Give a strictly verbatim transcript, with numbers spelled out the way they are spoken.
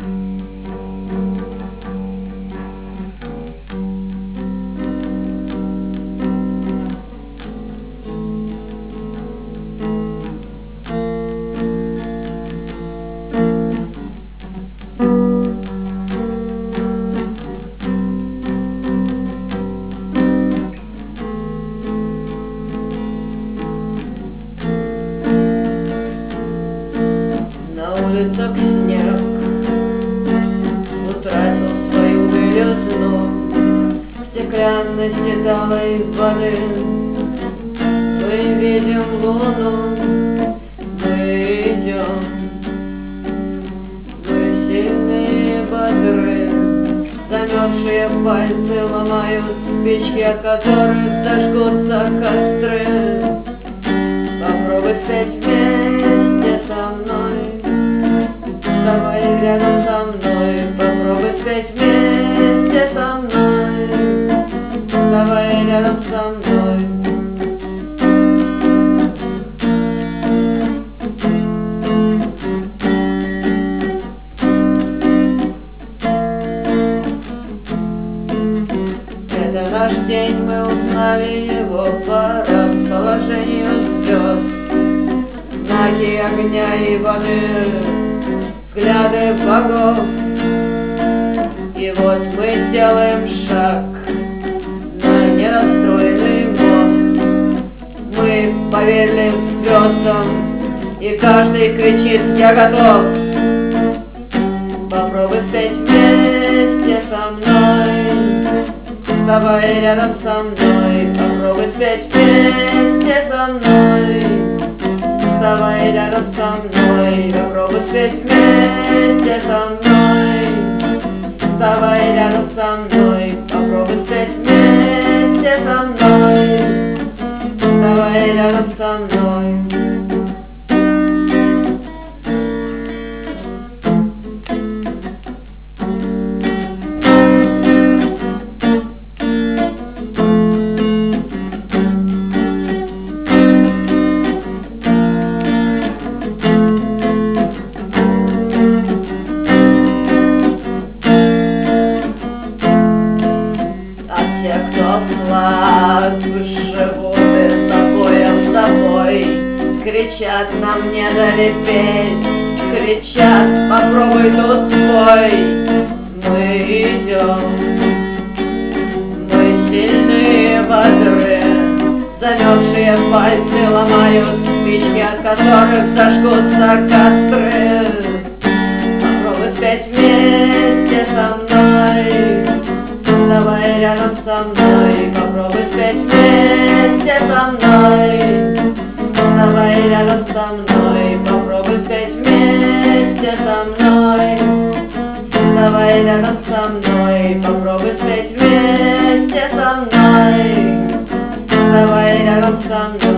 На улицах снег утратил свою белизну в стеклянности талой воды. Мы видим луну, мы идем, мы сильные и бодры. Замерзшие пальцы ломают спички, от которых зажгутся костры. Попробуй спеть вместе со мной, вставай рядом со мной. Попробуй спеть вместе со мной, вставай рядом со мной. Это наш день, мы узнали его по расположению звезд, знаки огня и воды, взгляды богов. И вот мы делаем шаг на недостроенный мост. Мы поверили звездам, и каждый кричит: я готов. Попробуй спеть вместе со мной, вставай рядом со мной. Попробуй спеть вместе со мной, вставай рядом со мной. Попробуй спеть вместе со мной, вставай рядом со мной. Попробуй спеть вместе со мной, вставай рядом со мной. Те, кто слаб, живут и собоем собой, кричат: нам не дали петь, кричат: попробуй тут спой. Мы идем, мы сильные, бодры. Замерзшие пальцы ломают спички, от которых зажгутся костры. Попробуй спеть вместе со мной, вставай рядом со мной. Попробуй спеть вместе со мной, вставай рядом со мной. Попробуй спеть вместе со мной, вставай рядом со мной. Попробуй спеть вместе со мной, вставай рядом со мной.